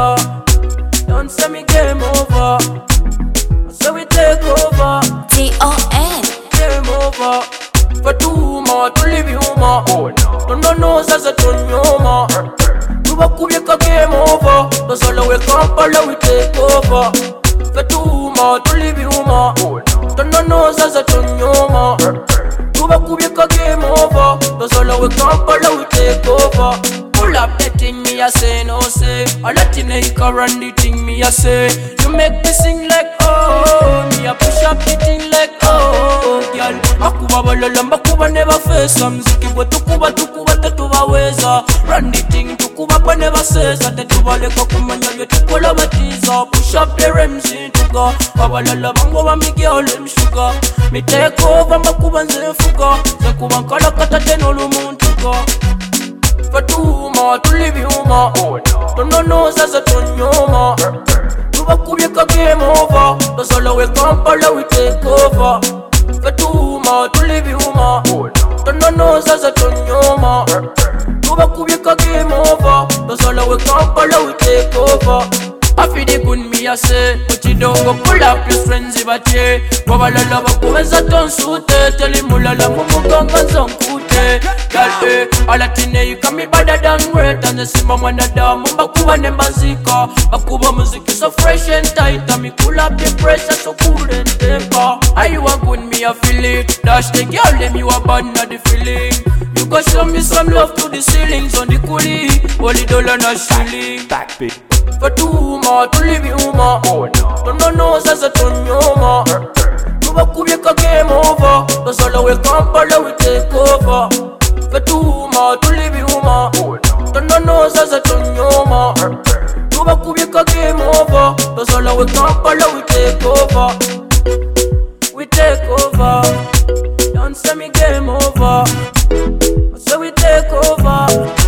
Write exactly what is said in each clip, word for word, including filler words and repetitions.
over. Don't say me game over. So we take over. T O N Game over. For two more to leave you more. Don't know no sasa tunyoma. Tuba kubyeka game over. Don't all we Kampala we take over. For two more to leave you more. Don't know no sasa tunyoma. Tuba kubyeka game over. Don't all we Kampala we take over. Pull up the thing me a say no say. I let you know you can run the thing me a say. You make me sing like oh. Me a push up the thing like oh. Girl, akuba balala makuba never face. Mziki bwe tukuba tukuba tetubaweza. Run the thing tukuba pa never says. Ate tubaleka kumanya bye tukola batiza. Push up the rims tuga. Babalala bango ba mi girl them sugar. Me take over makuba nze fuga. Zekuba nkala kata teno lumuntu go. For two more to leave you more. Don't know no sasa tunyoma. Tuba kubyeka game over. That's all we Kampala we take over. For two more to leave you more. Don't know no sasa tunyoma. Tuba kubyeka game over. That's all we Kampala we take over. I feel the good me a say. But you don't go pull up your friends if I tell. Babalala bakuweza tonsute. Tell him mulala mumuganga zonkute. Girl eh, all at in you can be better than great. And the simba mwana damu bakuba nembazika. Bakuba music is so fresh and tight. And me cool up the pressure so cool and temper. Are you a good me a feel it. Dash the girl them you a bad not the feeling. You go show me some love to the ceilings on the coolie. Holy dollar not shilling. Backbeat. For two more to leave you more. Don't know no sasa tunyoma. Tuba kubyeka game over. That's all we Kampala we take over. For two more to leave you more. Don't know no sasa tunyoma. Tuba kubyeka game over. That's all we Kampala we take over. We take over. Don't say me game over. So we take over.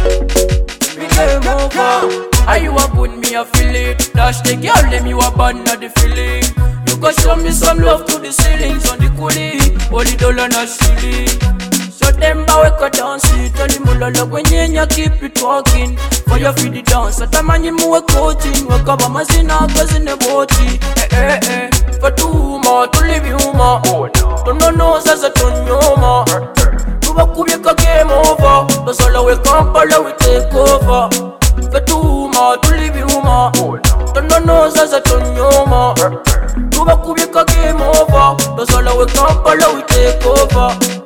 We game over. Are you a good me a feel it. Dash the girl them you a bad not the feeling. You go show me some love to the ceilings on the coolie. Holy dollar not shilling. So them bow we dance it. Tell him mulala when you keep it walking. For your feed the dance. At a man you move coaching. Wake up a mazina cause in the body. Eh eh eh. For two more to leave you more. Don't know no sasa tunyoma. Tuba kubyeka game over. That's all we Kampala we take over. For two more to leave you more. Don't know no sasa tunyoma. Tuba kubyeka game over. That's all we Kampala we take over.